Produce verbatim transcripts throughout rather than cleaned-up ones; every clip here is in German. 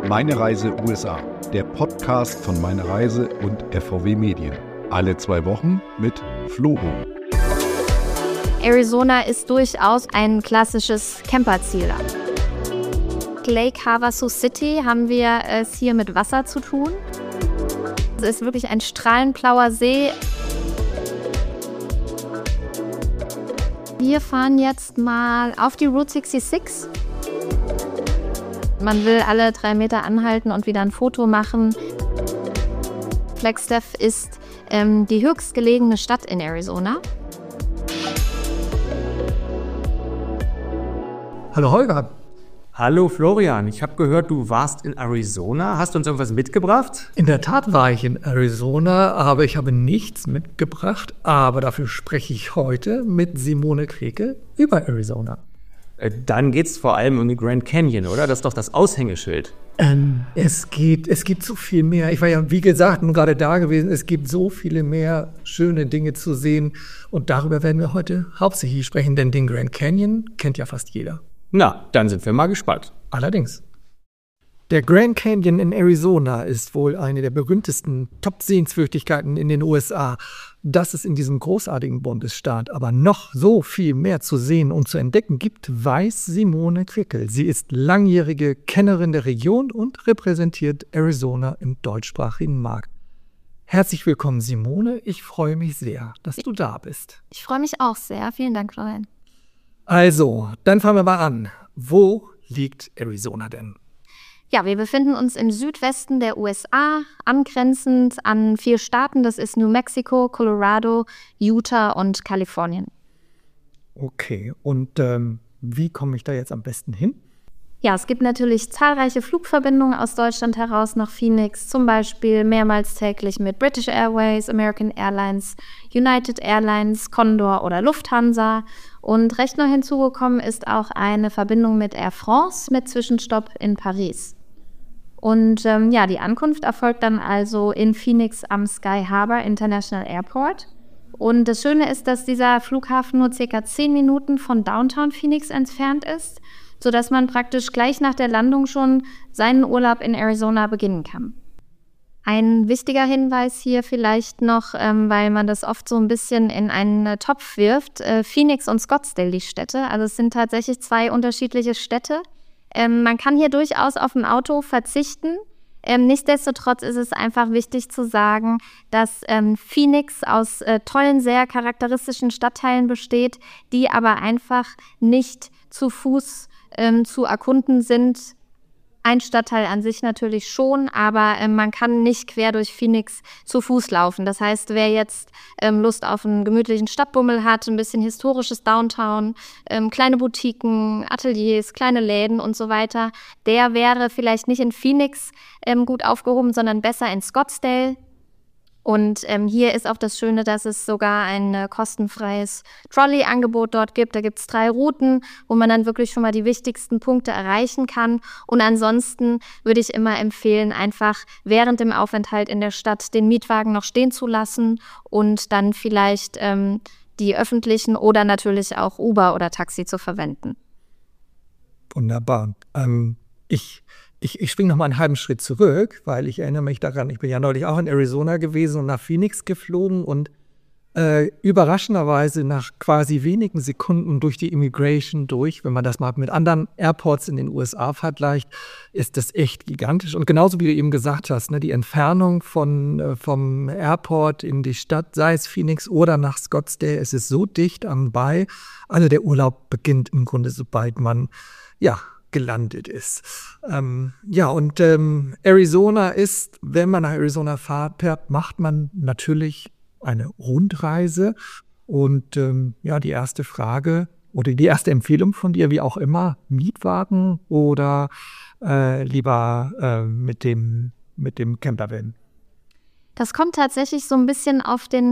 Meine Reise U S A, der Podcast von Meine Reise und F V W Medien. Alle zwei Wochen mit Flo. Arizona ist durchaus ein klassisques Camperziel. Lake Havasu City haben wir es hier mit Wasser zu tun. Es ist wirklich ein strahlend blauer See. Wir fahren jetzt mal auf die Route sechsundsechzig. Man will alle drei Meter anhalten und wieder ein Foto machen. Flagstaff ist ähm, die höchstgelegene Stadt in Arizona. Hallo Holger. Hallo Florian, ich habe gehört, du warst in Arizona. Hast du uns irgendwas mitgebracht? In der Tat war ich in Arizona, aber ich habe nichts mitgebracht. Aber dafür spreche ich heute mit Simone Krekel über Arizona. Äh, dann geht's vor allem um den Grand Canyon, oder? Das ist doch das Aushängeschild. Ähm, es geht, es gibt so viel mehr. Ich war ja, wie gesagt, nun gerade da gewesen. Es gibt so viele mehr schöne Dinge zu sehen. Und darüber werden wir heute hauptsächlich sprechen, denn den Grand Canyon kennt ja fast jeder. Na, dann sind wir mal gespannt. Allerdings. Der Grand Canyon in Arizona ist wohl eine der berühmtesten Top-Sehenswürdigkeiten in den U S A. Dass es in diesem großartigen Bundesstaat aber noch so viel mehr zu sehen und zu entdecken gibt, weiß Simone Krekel. Sie ist langjährige Kennerin der Region und repräsentiert Arizona im deutschsprachigen Markt. Herzlich willkommen, Simone. Ich freue mich sehr, dass du da bist. Ich freue mich auch sehr. Vielen Dank, Florian. Also, dann fangen wir mal an. Wo liegt Arizona denn? Ja, wir befinden uns im Südwesten der U S A, angrenzend an vier Staaten. Das ist New Mexico, Colorado, Utah und Kalifornien. Okay, und ähm, wie komme ich da jetzt am besten hin? Ja, es gibt natürlich zahlreiche Flugverbindungen aus Deutschland heraus nach Phoenix, zum Beispiel mehrmals täglich mit British Airways, American Airlines, United Airlines, Condor oder Lufthansa. Und recht neu hinzugekommen ist auch eine Verbindung mit Air France mit Zwischenstopp in Paris. Und ähm, ja, die Ankunft erfolgt dann also in Phoenix am Sky Harbor International Airport. Und das Schöne ist, dass dieser Flughafen nur circa zehn Minuten von Downtown Phoenix entfernt ist, sodass man praktisch gleich nach der Landung schon seinen Urlaub in Arizona beginnen kann. Ein wichtiger Hinweis hier vielleicht noch, ähm, weil man das oft so ein bisschen in einen äh, Topf wirft, äh, Phoenix und Scottsdale, die Städte. Also es sind tatsächlich zwei unterschiedliche Städte. Ähm, man kann hier durchaus auf ein Auto verzichten. Ähm, nichtsdestotrotz ist es einfach wichtig zu sagen, dass ähm, Phoenix aus äh, tollen, sehr charakteristischen Stadtteilen besteht, die aber einfach nicht zu Fuß ähm, zu erkunden sind. Ein Stadtteil an sich natürlich schon, aber ähm, man kann nicht quer durch Phoenix zu Fuß laufen. Das heißt, wer jetzt ähm, Lust auf einen gemütlichen Stadtbummel hat, ein bisschen historisches Downtown, ähm, kleine Boutiquen, Ateliers, kleine Läden und so weiter, der wäre vielleicht nicht in Phoenix ähm, gut aufgehoben, sondern besser in Scottsdale. Und ähm, hier ist auch das Schöne, dass es sogar ein äh, kostenfreies Trolley-Angebot dort gibt. Da gibt es drei Routen, wo man dann wirklich schon mal die wichtigsten Punkte erreichen kann. Und ansonsten würde ich immer empfehlen, einfach während dem Aufenthalt in der Stadt den Mietwagen noch stehen zu lassen und dann vielleicht ähm, die öffentlichen oder natürlich auch Uber oder Taxi zu verwenden. Wunderbar. Ähm, ich Ich, ich springe noch mal einen halben Schritt zurück, weil ich erinnere mich daran, ich bin ja neulich auch in Arizona gewesen und nach Phoenix geflogen und äh, überraschenderweise nach quasi wenigen Sekunden durch die Immigration durch, wenn man das mal mit anderen Airports in den U S A vergleicht, ist das echt gigantisch. Und genauso wie du eben gesagt hast, ne, die Entfernung von, äh, vom Airport in die Stadt, sei es Phoenix oder nach Scottsdale, es ist so dicht am Bei. Also der Urlaub beginnt im Grunde, sobald man, ja, gelandet ist. Ähm, ja, und ähm, Arizona ist, wenn man nach Arizona fährt, macht man natürlich eine Rundreise. Und ähm, ja, die erste Frage oder die erste Empfehlung von dir, wie auch immer, Mietwagen oder äh, lieber äh, mit dem, mit dem Campervan? Das kommt tatsächlich so ein bisschen auf den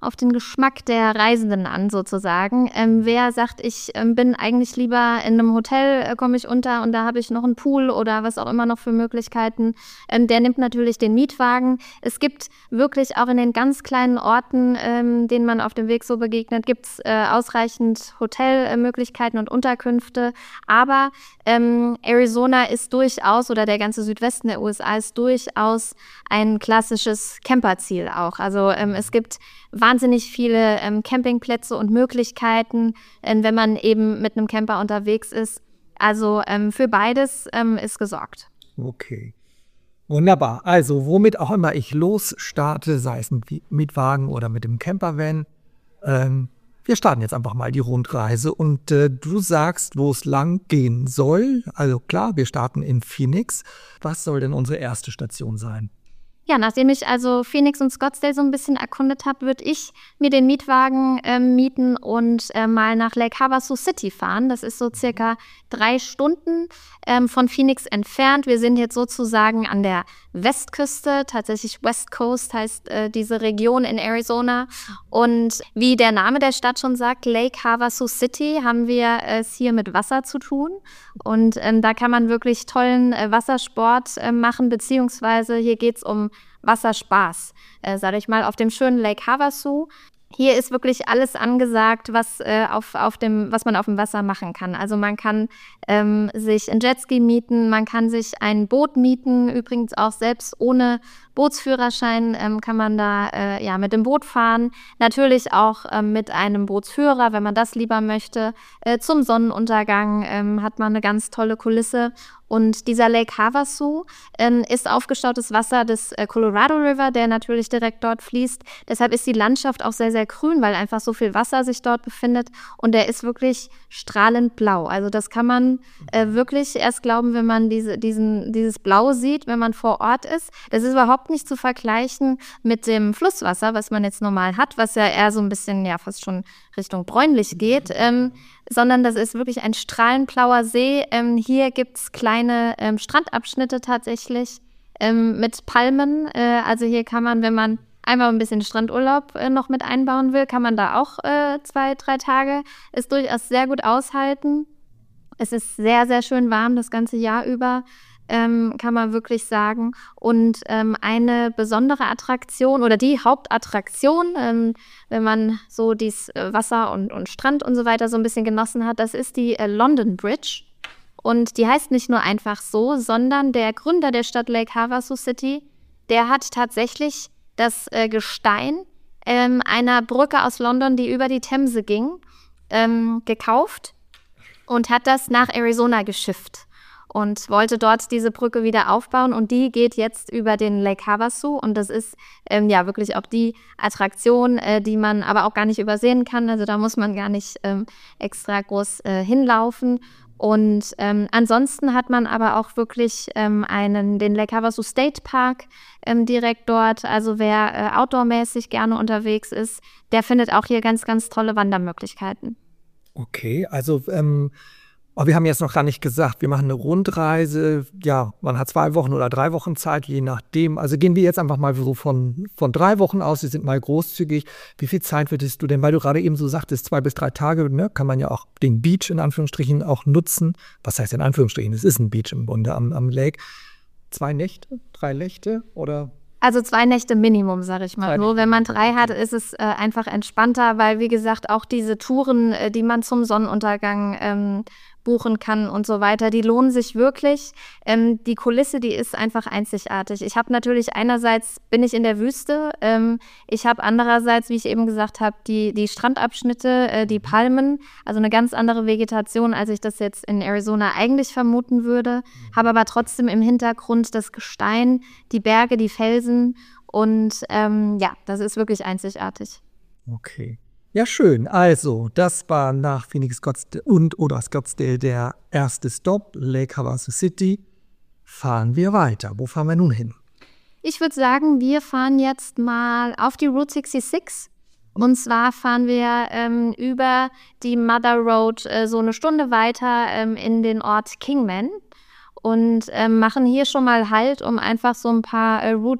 auf den Geschmack der Reisenden an, sozusagen. Ähm, wer sagt, ich ähm, bin eigentlich lieber in einem Hotel, äh, komme ich unter und da habe ich noch einen Pool oder was auch immer noch für Möglichkeiten, ähm, der nimmt natürlich den Mietwagen. Es gibt wirklich auch in den ganz kleinen Orten, ähm, denen man auf dem Weg so begegnet, gibt es äh, ausreichend Hotelmöglichkeiten und Unterkünfte. Aber ähm, Arizona ist durchaus, oder der ganze Südwesten der U S A ist durchaus ein klassisches Camperziel auch. Also ähm, es gibt wahnsinnig viele ähm, Campingplätze und Möglichkeiten, äh, wenn man eben mit einem Camper unterwegs ist. Also ähm, für beides ähm, ist gesorgt. Okay. Wunderbar. Also womit auch immer ich losstarte, sei es mit Mietwagen oder mit dem Campervan, ähm, wir starten jetzt einfach mal die Rundreise und äh, du sagst, wo es lang gehen soll. Also klar, wir starten in Phoenix. Was soll denn unsere erste Station sein? Ja, nachdem ich also Phoenix und Scottsdale so ein bisschen erkundet habe, würde ich mir den Mietwagen äh, mieten und äh, mal nach Lake Havasu City fahren. Das ist so circa drei Stunden ähm, von Phoenix entfernt. Wir sind jetzt sozusagen an der Westküste, tatsächlich West Coast heißt äh, diese Region in Arizona. Und wie der Name der Stadt schon sagt, Lake Havasu City, haben wir es hier mit Wasser zu tun. Und ähm, da kann man wirklich tollen äh, Wassersport äh, machen, beziehungsweise hier geht es um Wasserspaß, äh, sage ich mal, auf dem schönen Lake Havasu. Hier ist wirklich alles angesagt, was, äh, auf, auf dem, was man auf dem Wasser machen kann. Also man kann ähm, sich ein Jetski mieten, man kann sich ein Boot mieten, übrigens auch selbst ohne Bootsführerschein ähm, kann man da äh, ja, mit dem Boot fahren. Natürlich auch ähm, mit einem Bootsführer, wenn man das lieber möchte. Äh, zum Sonnenuntergang ähm, hat man eine ganz tolle Kulisse. Und dieser Lake Havasu ähm, ist aufgestautes Wasser des äh, Colorado River, der natürlich direkt dort fließt. Deshalb ist die Landschaft auch sehr, sehr grün, weil einfach so viel Wasser sich dort befindet. Und der ist wirklich strahlend blau. Also das kann man äh, wirklich erst glauben, wenn man diese, diesen, dieses Blau sieht, wenn man vor Ort ist. Das ist überhaupt nicht zu vergleichen mit dem Flusswasser, was man jetzt normal hat, was ja eher so ein bisschen, ja, fast schon Richtung bräunlich geht, ähm, sondern das ist wirklich ein strahlend blauer See. Ähm, hier gibt es kleine ähm, Strandabschnitte tatsächlich ähm, mit Palmen. Äh, also hier kann man, wenn man einmal ein bisschen Strandurlaub äh, noch mit einbauen will, kann man da auch äh, zwei, drei Tage es durchaus sehr gut aushalten. Es ist sehr, sehr schön warm das ganze Jahr über. Ähm, kann man wirklich sagen. Und ähm, eine besondere Attraktion oder die Hauptattraktion, ähm, wenn man so dieses äh, Wasser und, und Strand und so weiter so ein bisschen genossen hat, das ist die äh, London Bridge. Und die heißt nicht nur einfach so, sondern der Gründer der Stadt Lake Havasu City, der hat tatsächlich das äh, Gestein ähm, einer Brücke aus London, die über die Themse ging, ähm, gekauft und hat das nach Arizona geschifft. Und wollte dort diese Brücke wieder aufbauen und die geht jetzt über den Lake Havasu und das ist ähm, ja wirklich auch die Attraktion, äh, die man aber auch gar nicht übersehen kann, also da muss man gar nicht ähm, extra groß äh, hinlaufen und ähm, ansonsten hat man aber auch wirklich ähm, einen, den Lake Havasu State Park ähm, direkt dort, also wer äh, outdoormäßig gerne unterwegs ist, der findet auch hier ganz, ganz tolle Wandermöglichkeiten. Okay, also ähm aber wir haben jetzt noch gar nicht gesagt, wir machen eine Rundreise. Ja, man hat zwei Wochen oder drei Wochen Zeit, je nachdem. Also gehen wir jetzt einfach mal so von, von drei Wochen aus. Sie sind mal großzügig. Wie viel Zeit würdest du denn, weil du gerade eben so sagtest, zwei bis drei Tage, ne, kann man ja auch den Beach in Anführungsstrichen auch nutzen. Was heißt in Anführungsstrichen? Es ist ein Beach im Grunde am, am Lake. Zwei Nächte, drei Nächte oder? Also zwei Nächte Minimum, sage ich mal so. Wenn man drei hat, ist es äh, einfach entspannter, weil, wie gesagt, auch diese Touren, äh, die man zum Sonnenuntergang ähm, buchen kann und so weiter, die lohnen sich wirklich. Ähm, die Kulisse, die ist einfach einzigartig. Ich habe natürlich einerseits, bin ich in der Wüste, ähm, ich habe andererseits, wie ich eben gesagt habe, die, die Strandabschnitte, äh, die Palmen, also eine ganz andere Vegetation, als ich das jetzt in Arizona eigentlich vermuten würde, habe aber trotzdem im Hintergrund das Gestein, die Berge, die Felsen und ähm, ja, das ist wirklich einzigartig. Okay. Ja, schön. Also, das war nach Phoenix Scottsdale und oder Scottsdale der erste Stop, Lake Havasu City. Fahren wir weiter. Wo fahren wir nun hin? Ich würde sagen, wir fahren jetzt mal auf die Route sechsundsechzig. Und zwar fahren wir ähm, über die Mother Road äh, so eine Stunde weiter ähm, in den Ort Kingman und ähm, machen hier schon mal Halt, um einfach so ein paar äh, Route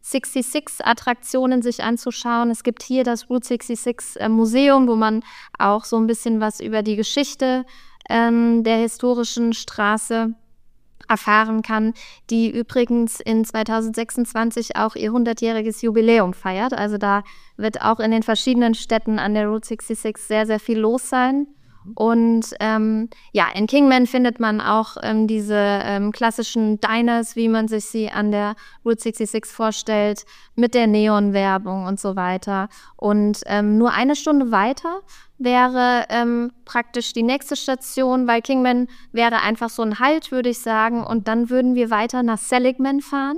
sechsundsechzig-Attraktionen sich anzuschauen. Es gibt hier das Route sechsundsechzig äh, Museum, wo man auch so ein bisschen was über die Geschichte ähm, der historischen Straße erfahren kann, die übrigens in zweitausendsechsundzwanzig auch ihr hundertjähriges Jubiläum feiert. Also da wird auch in den verschiedenen Städten an der Route sechsundsechzig sehr, sehr viel los sein. Und ähm, ja, in Kingman findet man auch ähm, diese ähm, klassischen Diners, wie man sich sie an der Route sechsundsechzig vorstellt, mit der Neonwerbung und so weiter. Und ähm, nur eine Stunde weiter wäre ähm, praktisch die nächste Station, weil Kingman wäre einfach so ein Halt, würde ich sagen. Und dann würden wir weiter nach Seligman fahren.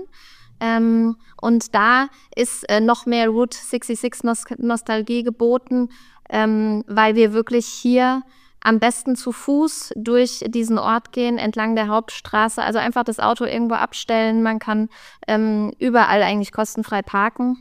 Ähm, und da ist äh, noch mehr Route sechsundsechzig-Nostalgie geboten, ähm, weil wir wirklich hier am besten zu Fuß durch diesen Ort gehen, entlang der Hauptstraße. Also einfach das Auto irgendwo abstellen. Man kann ähm, überall eigentlich kostenfrei parken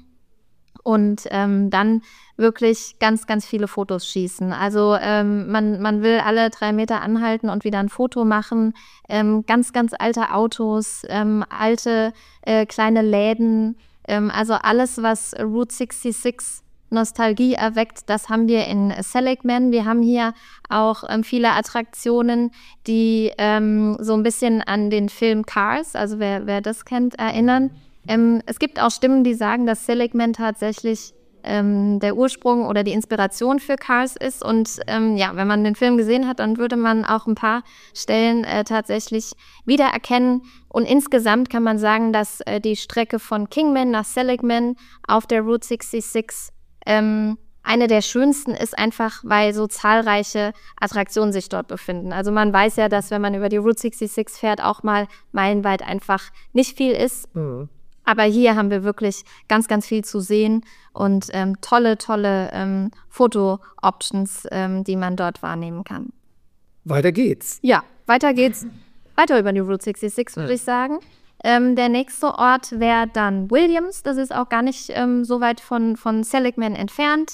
und ähm, dann wirklich ganz, ganz viele Fotos schießen. Also ähm, man, man will alle drei Meter anhalten und wieder ein Foto machen. Ähm, ganz, ganz alte Autos, ähm, alte äh, kleine Läden. Ähm, also alles, was Route sechsundsechzig Nostalgie erweckt, das haben wir in Seligman. Wir haben hier auch ähm, viele Attraktionen, die ähm, so ein bisschen an den Film Cars, also wer, wer das kennt, erinnern. Ähm, es gibt auch Stimmen, die sagen, dass Seligman tatsächlich ähm, der Ursprung oder die Inspiration für Cars ist. Und ähm, ja, wenn man den Film gesehen hat, dann würde man auch ein paar Stellen äh, tatsächlich wiedererkennen. Und insgesamt kann man sagen, dass äh, die Strecke von Kingman nach Seligman auf der Route sechsundsechzig Ähm, eine der schönsten ist, einfach weil so zahlreiche Attraktionen sich dort befinden. Also man weiß ja, dass wenn man über die Route sechsundsechzig fährt, auch mal meilenweit einfach nicht viel ist. Mhm. Aber hier haben wir wirklich ganz, ganz viel zu sehen und ähm, tolle, tolle ähm, Foto-Options, ähm, die man dort wahrnehmen kann. Weiter geht's. Ja, weiter geht's. Weiter über die Route sechsundsechzig, würde ja. ich sagen. Ähm, der nächste Ort wäre dann Williams. Das ist auch gar nicht ähm, so weit von, von Seligman entfernt.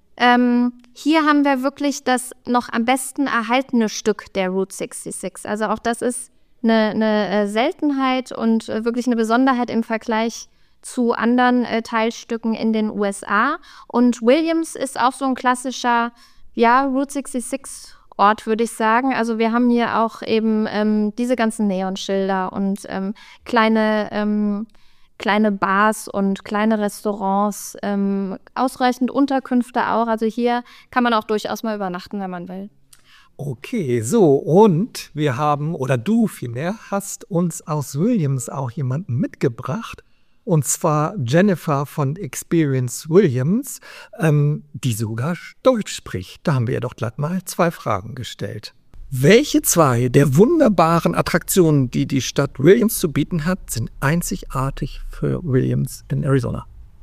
Ähm, hier haben wir wirklich das noch am besten erhaltene Stück der Route sechsundsechzig. Also auch das ist eine, eine Seltenheit und äh, wirklich eine Besonderheit im Vergleich zu anderen äh, Teilstücken in den U S A. Und Williams ist auch so ein klassischer, ja, Route sechsundsechzig Ort, würde ich sagen. Also wir haben hier auch eben ähm, diese ganzen Neonschilder und ähm, kleine, ähm, kleine Bars und kleine Restaurants, ähm, ausreichend Unterkünfte auch. Also hier kann man auch durchaus mal übernachten, wenn man will. Okay, so, und wir haben, oder du vielmehr, hast uns aus Williams auch jemanden mitgebracht. Und zwar Jennifer von Experience Williams, ähm, die sogar Deutsch spricht. Da haben wir ihr doch glatt mal zwei Fragen gestellt. Welche zwei der wunderbaren Attraktionen, die die Stadt Williams zu bieten hat, sind einzigartig für Williams in Arizona?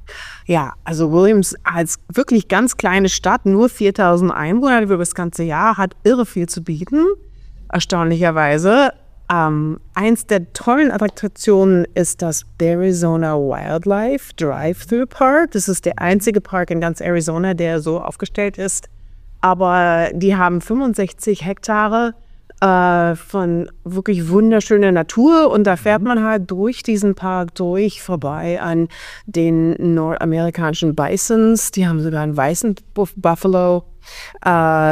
Ja, also Williams als wirklich ganz kleine Stadt, nur viertausend Einwohner über das ganze Jahr, hat irre viel zu bieten, erstaunlicherweise. Ähm, eins der tollen Attraktionen ist das Arizona Wildlife Drive-Thru Park. Das ist der einzige Park in ganz Arizona, der so aufgestellt ist. Aber die haben fünfundsechzig Hektare äh, von wirklich wunderschöner Natur. Und da fährt man halt durch diesen Park durch, vorbei an den nordamerikanischen Bisons. Die haben sogar einen weißen Buffalo. Äh,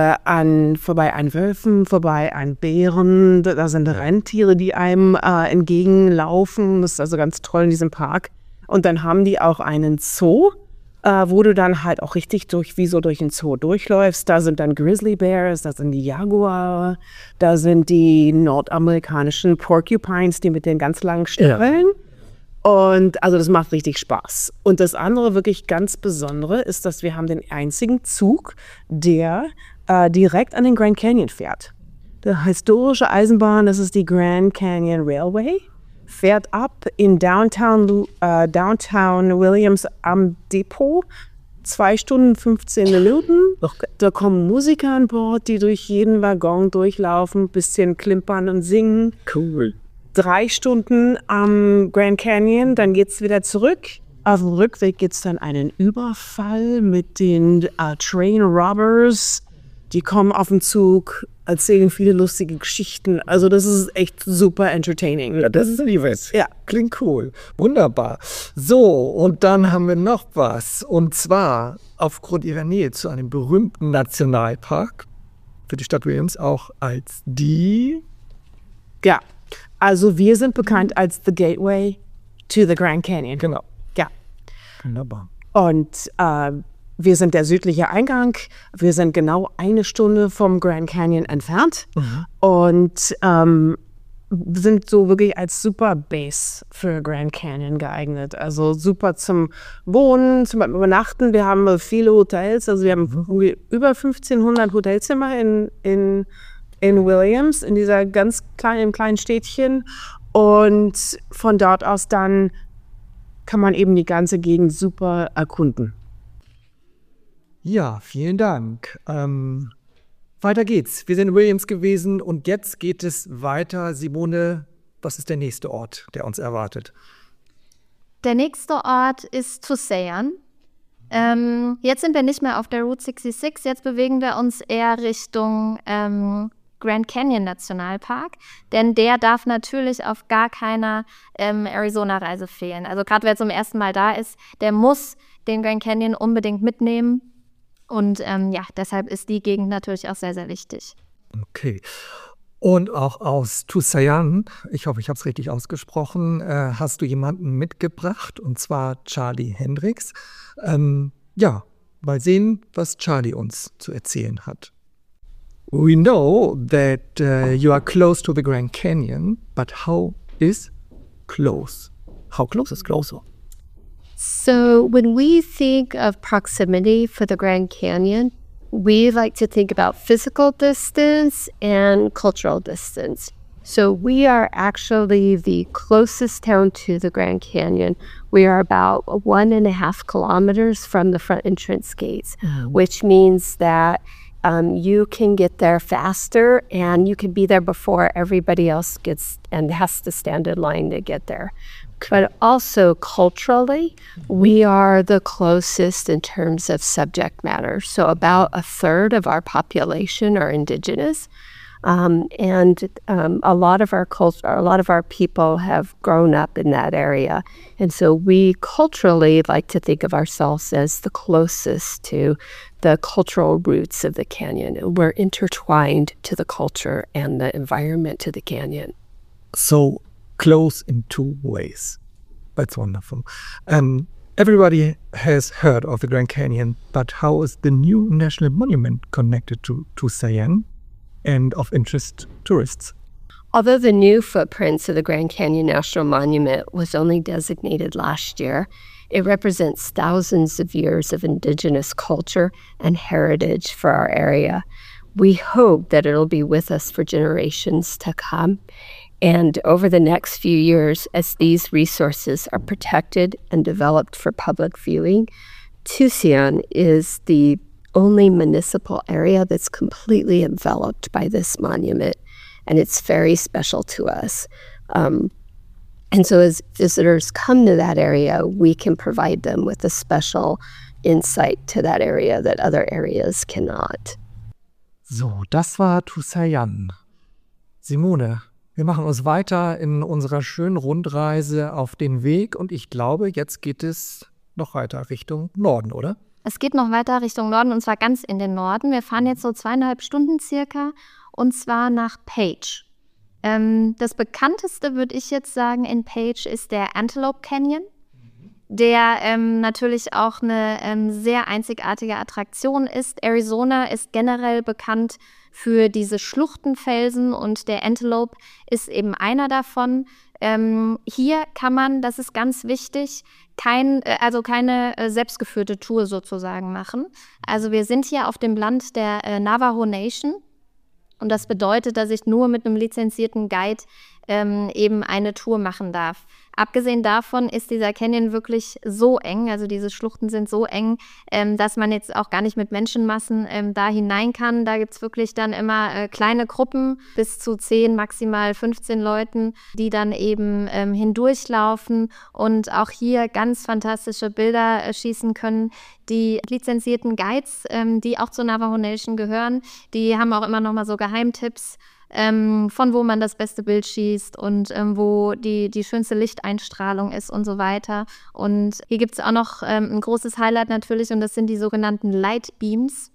an, vorbei an Wölfen, vorbei an Bären, da sind Rentiere, die einem äh, entgegenlaufen. Das ist also ganz toll in diesem Park. Und dann haben die auch einen Zoo, äh, wo du dann halt auch richtig durch, wie so durch den Zoo durchläufst. Da sind dann Grizzly Bears, da sind die Jaguare, da sind die nordamerikanischen Porcupines, die mit den ganz langen Stacheln. Ja. Und also das macht richtig Spaß. Und das andere wirklich ganz Besondere ist, dass wir haben den einzigen Zug, der äh, direkt an den Grand Canyon fährt. Die historische Eisenbahn, das ist die Grand Canyon Railway, fährt ab in Downtown, äh, Downtown Williams am Depot. Zwei Stunden, fünfzehn Minuten. Da kommen Musiker an Bord, die durch jeden Waggon durchlaufen, bisschen klimpern und singen. Cool. Drei Stunden am Grand Canyon, dann geht's wieder zurück. Auf dem Rückweg gibt's dann einen Überfall mit den uh, Train Robbers, Die kommen auf den Zug, erzählen viele lustige Geschichten. Also das ist echt super entertaining. Ja, das ist liebes. Ja. Klingt cool. Wunderbar. So, und dann haben wir noch was. Und zwar aufgrund ihrer Nähe zu einem berühmten Nationalpark für die Stadt Williams auch als die... Ja, also wir sind bekannt als The Gateway to the Grand Canyon. Genau. Ja. Wunderbar. Und äh, wir sind der südliche Eingang. Wir sind genau eine Stunde vom Grand Canyon entfernt. Mhm. Und ähm, sind so wirklich als super Base für Grand Canyon geeignet. Also super zum Wohnen, zum Übernachten. Wir haben viele Hotels. Also wir haben mhm. über fünfzehnhundert Hotelzimmer in, in, in Williams, in dieser ganz kleinen, kleinen Städtchen. Und von dort aus dann kann man eben die ganze Gegend super erkunden. Ja, vielen Dank. Ähm, weiter geht's. Wir sind in Williams gewesen und jetzt geht es weiter. Simone, was ist der nächste Ort, der uns erwartet? Der nächste Ort ist Tusayan. Ähm, jetzt sind wir nicht mehr auf der Route sechsundsechzig, jetzt bewegen wir uns eher Richtung ähm, Grand Canyon Nationalpark, denn der darf natürlich auf gar keiner ähm, Arizona-Reise fehlen. Also gerade wer zum ersten Mal da ist, der muss den Grand Canyon unbedingt mitnehmen. Und ähm, ja, deshalb ist die Gegend natürlich auch sehr, sehr wichtig. Okay. Und auch aus Tusayan, ich hoffe, ich habe es richtig ausgesprochen, äh, hast du jemanden mitgebracht, und zwar Charlie Hendricks. Ähm, ja, mal sehen, was Charlie uns zu erzählen hat. We know that uh, you are close to the Grand Canyon, but how is close? How close is close? So when we think of proximity for the Grand Canyon, we like to think about physical distance and cultural distance. So we are actually the closest town to the Grand Canyon. We are about one and a half kilometers from the front entrance gates, mm. which means that um, you can get there faster and you can be there before everybody else gets and has to stand in line to get there. But also culturally, we are the closest in terms of subject matter. So about a third of our population are indigenous. Um, and um, a lot of our culture, a lot of our people have grown up in that area. And so we culturally like to think of ourselves as the closest to the cultural roots of the canyon. We're intertwined to the culture and the environment to the canyon. So close in two ways. That's wonderful. Um, everybody has heard of the Grand Canyon, but how is the new national monument connected to Tusayan and of interest to tourists? Although the new footprints of the Grand Canyon National Monument was only designated last year, it represents thousands of years of indigenous culture and heritage for our area. We hope that it'll be with us for generations to come. And over the next few years, as these resources are protected and developed for public viewing, Tusayan is the only municipal area that's completely enveloped by this monument, and it's very special to us. Um, and so as visitors come to that area, we can provide them with a special insight to that area that other areas cannot. So, das war Tusayan. Simone, wir machen uns weiter in unserer schönen Rundreise auf den Weg und ich glaube, jetzt geht es noch weiter Richtung Norden, oder? Es geht noch weiter Richtung Norden und zwar ganz in den Norden. Wir fahren jetzt so zweieinhalb Stunden circa und zwar nach Page. Ähm, das bekannteste, würde ich jetzt sagen, in Page ist der Antelope Canyon, der ähm, natürlich auch eine ähm, sehr einzigartige Attraktion ist. Arizona ist generell bekannt für diese Schluchtenfelsen und der Antelope ist eben einer davon. Ähm, hier kann man, das ist ganz wichtig, kein, äh, also keine äh, selbstgeführte Tour sozusagen machen. Also wir sind hier auf dem Land der äh, Navajo Nation und das bedeutet, dass ich nur mit einem lizenzierten Guide ähm, eben eine Tour machen darf. Abgesehen davon ist dieser Canyon wirklich so eng, also diese Schluchten sind so eng, ähm, dass man jetzt auch gar nicht mit Menschenmassen ähm, da hinein kann. Da gibt es wirklich dann immer äh, kleine Gruppen, bis zu zehn, maximal fünfzehn Leuten, die dann eben ähm, hindurchlaufen und auch hier ganz fantastische Bilder äh, schießen können. Die lizenzierten Guides, ähm, die auch zur Navajo Nation gehören, die haben auch immer noch mal so Geheimtipps, Ähm, von wo man das beste Bild schießt und ähm, wo die, die schönste Lichteinstrahlung ist und so weiter. Und hier gibt es auch noch ähm, ein großes Highlight natürlich und das sind die sogenannten Light Beams.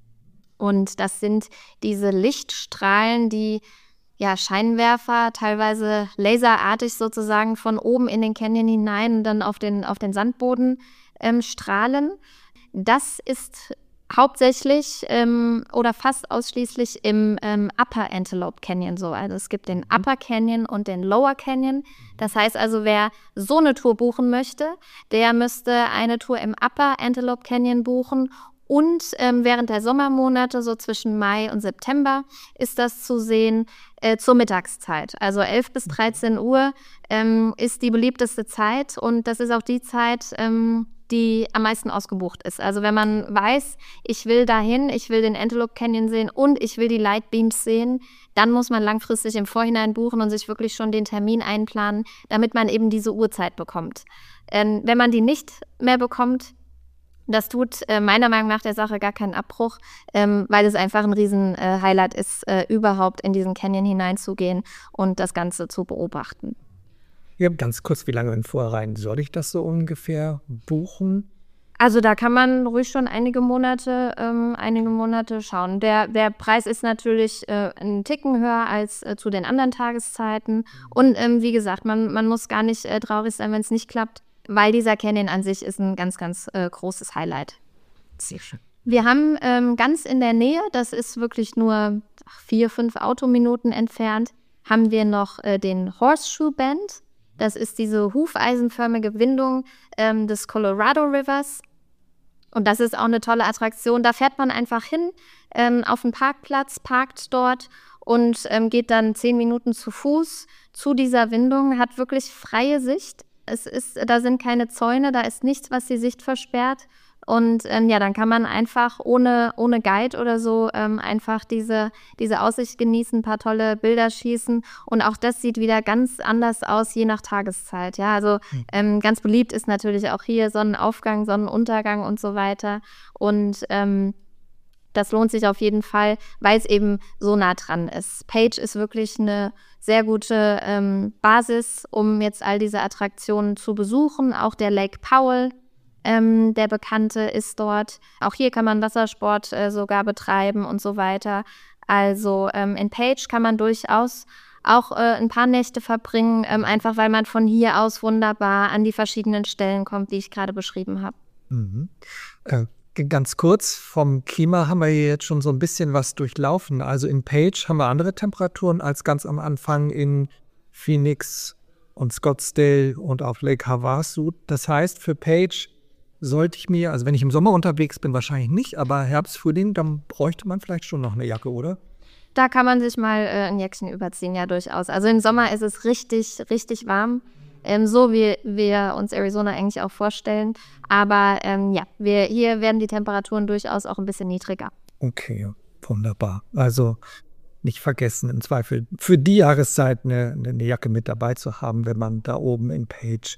Und das sind diese Lichtstrahlen, die ja, Scheinwerfer, teilweise laserartig sozusagen von oben in den Canyon hinein und dann auf den, auf den Sandboden ähm, strahlen. Das ist hauptsächlich ähm, oder fast ausschließlich im ähm, Upper Antelope Canyon so. Also es gibt den Upper Canyon und den Lower Canyon. Das heißt also, wer so eine Tour buchen möchte, der müsste eine Tour im Upper Antelope Canyon buchen. Und ähm, während der Sommermonate, so zwischen Mai und September, ist das zu sehen äh, zur Mittagszeit. Also elf bis dreizehn Uhr ähm, ist die beliebteste Zeit und das ist auch die Zeit, ähm, die am meisten ausgebucht ist. Also wenn man weiß, ich will dahin, ich will den Antelope Canyon sehen und ich will die Light Beams sehen, dann muss man langfristig im Vorhinein buchen und sich wirklich schon den Termin einplanen, damit man eben diese Uhrzeit bekommt. Ähm, wenn man die nicht mehr bekommt, das tut äh, meiner Meinung nach der Sache gar keinen Abbruch, ähm, weil es einfach ein riesen äh, Highlight ist, äh, überhaupt in diesen Canyon hineinzugehen und das Ganze zu beobachten. Ja, ganz kurz, wie lange in Vorhinein soll ich das so ungefähr buchen? Also da kann man ruhig schon einige Monate, ähm, einige Monate schauen. Der, der Preis ist natürlich äh, einen Ticken höher als äh, zu den anderen Tageszeiten. Und ähm, wie gesagt, man, man muss gar nicht äh, traurig sein, wenn es nicht klappt, weil dieser Canyon an sich ist ein ganz, ganz äh, großes Highlight. Sehr schön. Wir haben ähm, ganz in der Nähe, das ist wirklich nur vier, fünf Autominuten entfernt, haben wir noch äh, den Horseshoe Bend. Das ist diese hufeisenförmige Windung ähm, des Colorado Rivers. Und das ist auch eine tolle Attraktion. Da fährt man einfach hin ähm, auf den Parkplatz, parkt dort und ähm, geht dann zehn Minuten zu Fuß zu dieser Windung, hat wirklich freie Sicht. Es ist, da sind keine Zäune, da ist nichts, was die Sicht versperrt. Und ähm, ja, dann kann man einfach ohne, ohne Guide oder so ähm, einfach diese, diese Aussicht genießen, ein paar tolle Bilder schießen. Und auch das sieht wieder ganz anders aus, je nach Tageszeit. Ja, also ähm, ganz beliebt ist natürlich auch hier Sonnenaufgang, Sonnenuntergang und so weiter. Und ähm, das lohnt sich auf jeden Fall, weil es eben so nah dran ist. Page ist wirklich eine sehr gute ähm, Basis, um jetzt all diese Attraktionen zu besuchen. Auch der Lake Powell, ähm, der bekannte, ist dort. Auch hier kann man Wassersport äh, sogar betreiben und so weiter. Also ähm, in Page kann man durchaus auch äh, ein paar Nächte verbringen, ähm, einfach weil man von hier aus wunderbar an die verschiedenen Stellen kommt, die ich gerade beschrieben habe. Mhm. Äh. Ganz kurz, vom Klima haben wir hier jetzt schon so ein bisschen was durchlaufen. Also in Page haben wir andere Temperaturen als ganz am Anfang in Phoenix und Scottsdale und auf Lake Havasu. Das heißt, für Page sollte ich mir, also wenn ich im Sommer unterwegs bin, wahrscheinlich nicht, aber Herbst, Frühling, dann bräuchte man vielleicht schon noch eine Jacke, oder? Da kann man sich mal äh, ein Jäckchen überziehen, ja durchaus. Also im Sommer ist es richtig, richtig warm. Ähm, so wie wir uns Arizona eigentlich auch vorstellen. Aber ähm, ja, wir, hier werden die Temperaturen durchaus auch ein bisschen niedriger. Okay, wunderbar. Also nicht vergessen, im Zweifel für die Jahreszeit eine, eine Jacke mit dabei zu haben, wenn man da oben in Page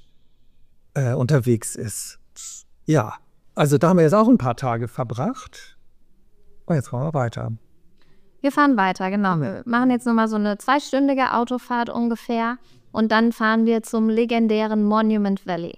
äh, unterwegs ist. Ja, also da haben wir jetzt auch ein paar Tage verbracht. Und jetzt fahren wir weiter. Wir fahren weiter, genau. Wir machen jetzt nochmal so eine zweistündige Autofahrt ungefähr. Und dann fahren wir zum legendären Monument Valley.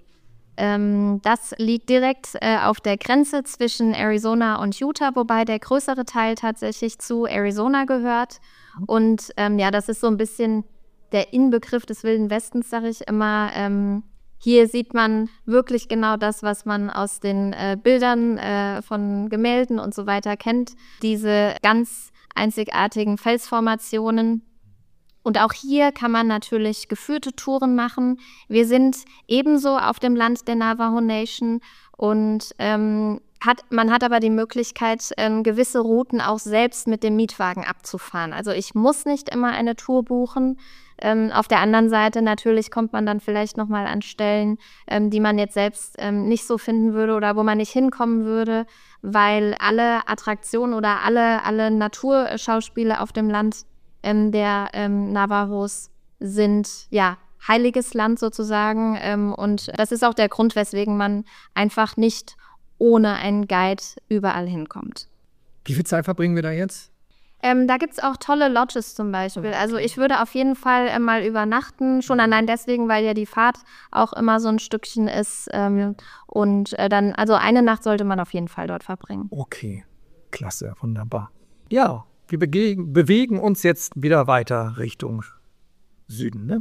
Ähm, das liegt direkt äh, auf der Grenze zwischen Arizona und Utah, wobei der größere Teil tatsächlich zu Arizona gehört. Und ähm, ja, das ist so ein bisschen der Inbegriff des Wilden Westens, sage ich immer. Ähm, hier sieht man wirklich genau das, was man aus den äh, Bildern äh, von Gemälden und so weiter kennt. Diese ganz einzigartigen Felsformationen. Und auch hier kann man natürlich geführte Touren machen. Wir sind ebenso auf dem Land der Navajo Nation und ähm, hat, man hat aber die Möglichkeit, ähm, gewisse Routen auch selbst mit dem Mietwagen abzufahren. Also ich muss nicht immer eine Tour buchen. Ähm, auf der anderen Seite natürlich kommt man dann vielleicht nochmal an Stellen, ähm, die man jetzt selbst ähm, nicht so finden würde oder wo man nicht hinkommen würde, weil alle Attraktionen oder alle, alle Naturschauspiele auf dem Land ähm, der ähm, Navajos sind, ja, heiliges Land sozusagen. Ähm, und das ist auch der Grund, weswegen man einfach nicht ohne einen Guide überall hinkommt. Wie viel Zeit verbringen wir da jetzt? Ähm, da gibt es auch tolle Lodges zum Beispiel. Also ich würde auf jeden Fall äh, mal übernachten, schon allein deswegen, weil ja die Fahrt auch immer so ein Stückchen ist. Ähm, und äh, dann, also eine Nacht sollte man auf jeden Fall dort verbringen. Okay, klasse, wunderbar. Ja, wir bege- bewegen uns jetzt wieder weiter Richtung Süden, ne?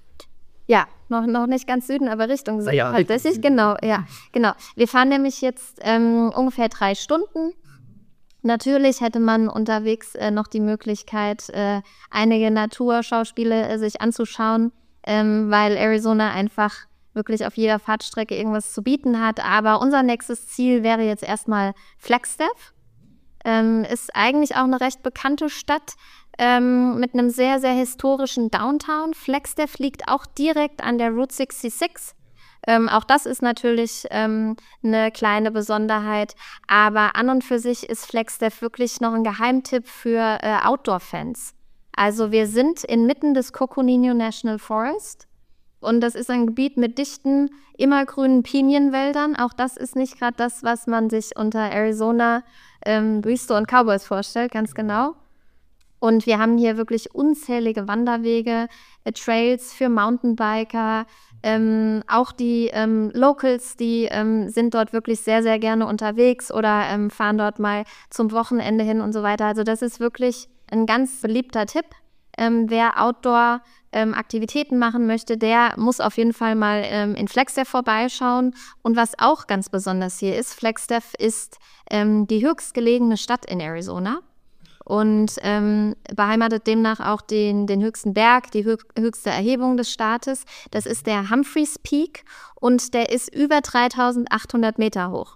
Ja, noch, noch nicht ganz Süden, aber Richtung Süden. Ja, tatsächlich, genau, ja, genau. Wir fahren nämlich jetzt ähm, ungefähr drei Stunden. Natürlich hätte man unterwegs äh, noch die Möglichkeit, äh, einige Naturschauspiele äh, sich anzuschauen, ähm, weil Arizona einfach wirklich auf jeder Fahrtstrecke irgendwas zu bieten hat. Aber unser nächstes Ziel wäre jetzt erstmal Flagstaff. Ähm, ist eigentlich auch eine recht bekannte Stadt ähm, mit einem sehr, sehr historischen Downtown. Flagstaff liegt auch direkt an der Route sechsundsechzig. Ähm, auch das ist natürlich ähm, eine kleine Besonderheit, aber an und für sich ist Flagstaff wirklich noch ein Geheimtipp für äh, Outdoor-Fans. Also wir sind inmitten des Coconino National Forest und das ist ein Gebiet mit dichten, immergrünen Pinienwäldern. Auch das ist nicht gerade das, was man sich unter Arizona, ähm, Wüste und Cowboys vorstellt, ganz genau. Und wir haben hier wirklich unzählige Wanderwege, äh, Trails für Mountainbiker. Ähm, auch die ähm, Locals, die ähm, sind dort wirklich sehr, sehr gerne unterwegs oder ähm, fahren dort mal zum Wochenende hin und so weiter. Also das ist wirklich ein ganz beliebter Tipp. Ähm, wer Outdoor-Aktivitäten ähm, machen möchte, der muss auf jeden Fall mal ähm, in Flagstaff vorbeischauen. Und was auch ganz besonders hier ist, Flagstaff ist ähm, die höchstgelegene Stadt in Arizona. Und ähm, beheimatet demnach auch den, den höchsten Berg, die hö- höchste Erhebung des Staates. Das ist der Humphreys Peak und der ist über dreitausendachthundert Meter hoch.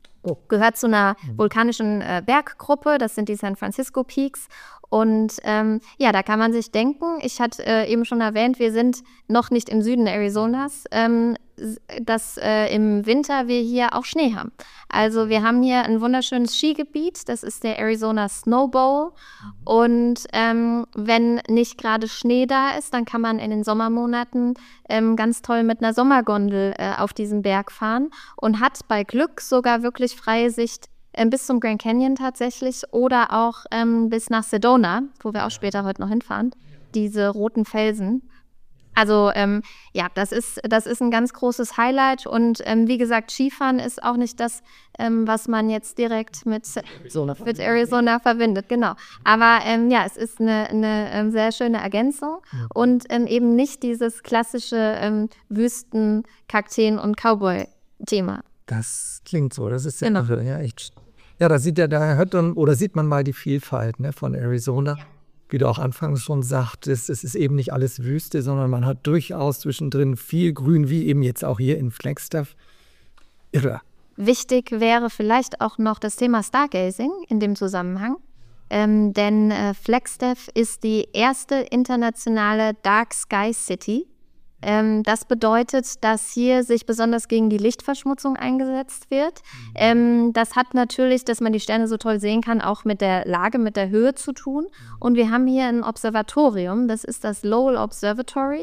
Gehört zu einer vulkanischen äh, Berggruppe, das sind die San Francisco Peaks. Und ähm, ja, da kann man sich denken, ich hatte äh, eben schon erwähnt, wir sind noch nicht im Süden Arizonas, ähm, dass äh, im Winter wir hier auch Schnee haben. Also wir haben hier ein wunderschönes Skigebiet, das ist der Arizona Snow Bowl. Und ähm, wenn nicht gerade Schnee da ist, dann kann man in den Sommermonaten ähm, ganz toll mit einer Sommergondel äh, auf diesen Berg fahren und hat bei Glück sogar wirklich freie Sicht äh, bis zum Grand Canyon tatsächlich oder auch ähm, bis nach Sedona, wo wir auch später heute noch hinfahren, diese roten Felsen. Also ähm, ja, das ist, das ist ein ganz großes Highlight und ähm, wie gesagt, Skifahren ist auch nicht das, ähm, was man jetzt direkt mit, mit Arizona verbindet, genau. Aber ähm, ja, es ist eine, eine ähm, sehr schöne Ergänzung und ähm, eben nicht dieses klassische ähm, Wüsten-, Kakteen- und Cowboy-Thema. Das klingt so, das ist ja, Genau. irre, ja echt. Ja, da sieht, ja, da hört dann, oder sieht man mal die Vielfalt, ne, von Arizona. Ja. Wie du auch anfangs schon sagtest, es ist eben nicht alles Wüste, sondern man hat durchaus zwischendrin viel Grün, wie eben jetzt auch hier in Flagstaff. Irre. Wichtig wäre vielleicht auch noch das Thema Stargazing in dem Zusammenhang. Ähm, denn äh, Flagstaff ist die erste internationale Dark Sky City. Ähm, das bedeutet, dass hier sich besonders gegen die Lichtverschmutzung eingesetzt wird. Mhm. Ähm, das hat natürlich, dass man die Sterne so toll sehen kann, auch mit der Lage, mit der Höhe zu tun. Und wir haben hier ein Observatorium, das ist das Lowell Observatory.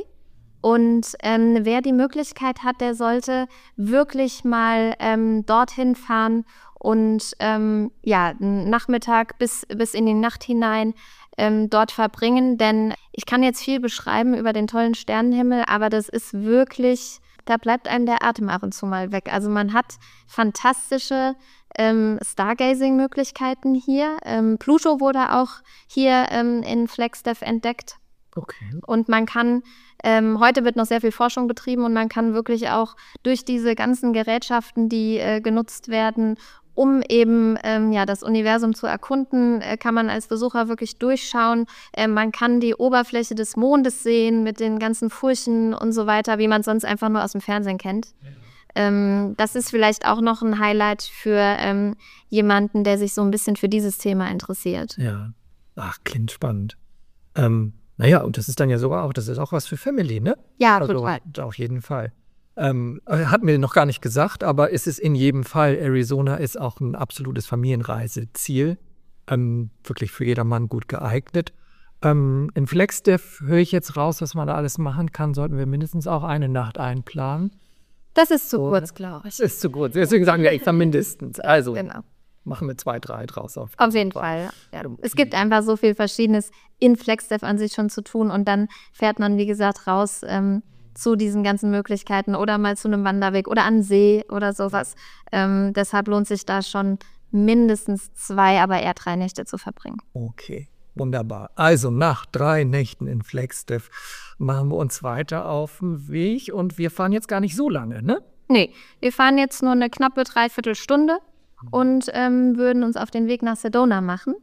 Und ähm, wer die Möglichkeit hat, der sollte wirklich mal ähm, dorthin fahren und ähm, ja, einen Nachmittag bis, bis in die Nacht hinein ähm, dort verbringen. Denn ich kann jetzt viel beschreiben über den tollen Sternenhimmel, aber das ist wirklich, da bleibt einem der Atem ab und zu mal weg. Also man hat fantastische ähm, Stargazing-Möglichkeiten hier. Ähm, Pluto wurde auch hier ähm, in Flagstaff entdeckt. Okay. Und man kann, ähm, heute wird noch sehr viel Forschung betrieben und man kann wirklich auch durch diese ganzen Gerätschaften, die äh, genutzt werden, um eben ähm, ja, das Universum zu erkunden, äh, kann man als Besucher wirklich durchschauen. Äh, man kann die Oberfläche des Mondes sehen mit den ganzen Furchen und so weiter, wie man es sonst einfach nur aus dem Fernsehen kennt. Ja. Ähm, das ist vielleicht auch noch ein Highlight für ähm, jemanden, der sich so ein bisschen für dieses Thema interessiert. Ja, ach, klingt spannend. Ähm, Naja, und das ist dann ja sogar auch, das ist auch was für Family, ne? Ja, also, total. Auf jeden Fall. Ähm, hat mir noch gar nicht gesagt, aber es ist in jedem Fall, Arizona ist auch ein absolutes Familienreiseziel. Ähm, wirklich für jedermann gut geeignet. Ähm, in Flagstaff höre ich jetzt raus, was man da alles machen kann, sollten wir mindestens auch eine Nacht einplanen. Das ist zu kurz, glaube ich. Das ist zu kurz. Deswegen sagen wir extra mindestens. Also Genau. machen wir zwei, drei draus. Auf, Auf jeden Fall. Ja. Es gibt einfach so viel Verschiedenes in Flagstaff an sich schon zu tun und dann fährt man, wie gesagt, raus ähm, zu diesen ganzen Möglichkeiten oder mal zu einem Wanderweg oder an See oder sowas. Ähm, deshalb lohnt sich da schon mindestens zwei, aber eher drei Nächte zu verbringen. Okay, wunderbar. Also nach drei Nächten in Flagstaff machen wir uns weiter auf den Weg und wir fahren jetzt gar nicht so lange, ne? Nee, wir fahren jetzt nur eine knappe Dreiviertelstunde und ähm, würden uns auf den Weg nach Sedona machen.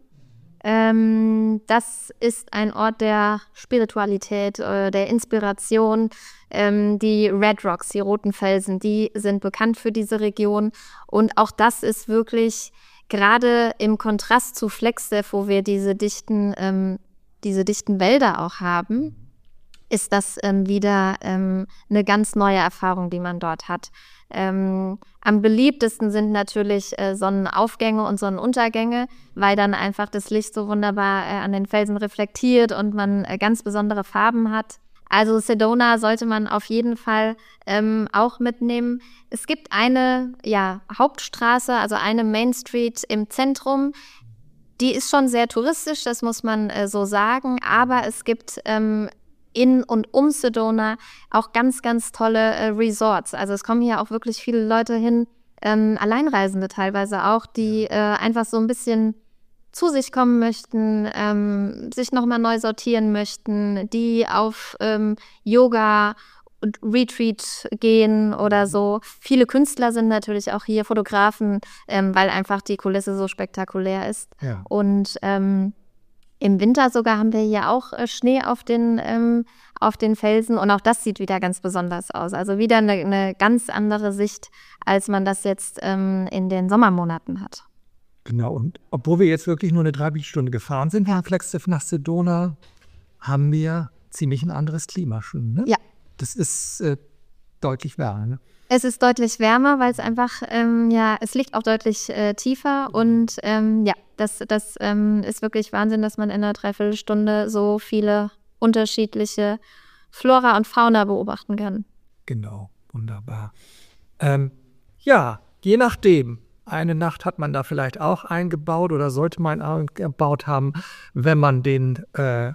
Ähm, das ist ein Ort der Spiritualität, äh, der Inspiration. Ähm, die Red Rocks, die roten Felsen, die sind bekannt für diese Region. Und auch das ist wirklich gerade im Kontrast zu Flagstaff, wo wir diese dichten, ähm, diese dichten Wälder auch haben, ist das ähm, wieder ähm, eine ganz neue Erfahrung, die man dort hat. Ähm, am beliebtesten sind natürlich äh, Sonnenaufgänge und Sonnenuntergänge, weil dann einfach das Licht so wunderbar äh, an den Felsen reflektiert und man äh, ganz besondere Farben hat. Also Sedona sollte man auf jeden Fall ähm, auch mitnehmen. Es gibt eine ja, Hauptstraße, also eine Main Street im Zentrum. Die ist schon sehr touristisch, das muss man äh, so sagen, aber es gibt ähm, in und um Sedona auch ganz, ganz tolle äh, Resorts. Also es kommen hier auch wirklich viele Leute hin, ähm, Alleinreisende teilweise auch, die äh, einfach so ein bisschen zu sich kommen möchten, ähm, sich nochmal neu sortieren möchten, die auf ähm, Yoga und Retreat gehen oder so. Viele Künstler sind natürlich auch hier, Fotografen, ähm, weil einfach die Kulisse so spektakulär ist. Ja. Und ähm, im Winter sogar haben wir hier auch äh, Schnee auf den, ähm, auf den Felsen und auch das sieht wieder ganz besonders aus. Also wieder eine, eine ganz andere Sicht, als man das jetzt ähm, in den Sommermonaten hat. Genau, und obwohl wir jetzt wirklich nur eine Dreiviertelstunde gefahren sind von Flagstaff nach Sedona, haben wir ziemlich ein anderes Klima schon, ne? Ja. Das ist äh, deutlich wärmer, ne? Es ist deutlich wärmer, weil es einfach, ähm, ja, es liegt auch deutlich äh, tiefer und ähm, ja, das, das ähm, ist wirklich Wahnsinn, dass man in einer Dreiviertelstunde so viele unterschiedliche Flora und Fauna beobachten kann. Genau, wunderbar. Ähm, ja, je nachdem. Eine Nacht hat man da vielleicht auch eingebaut oder sollte man eingebaut haben, wenn man den äh,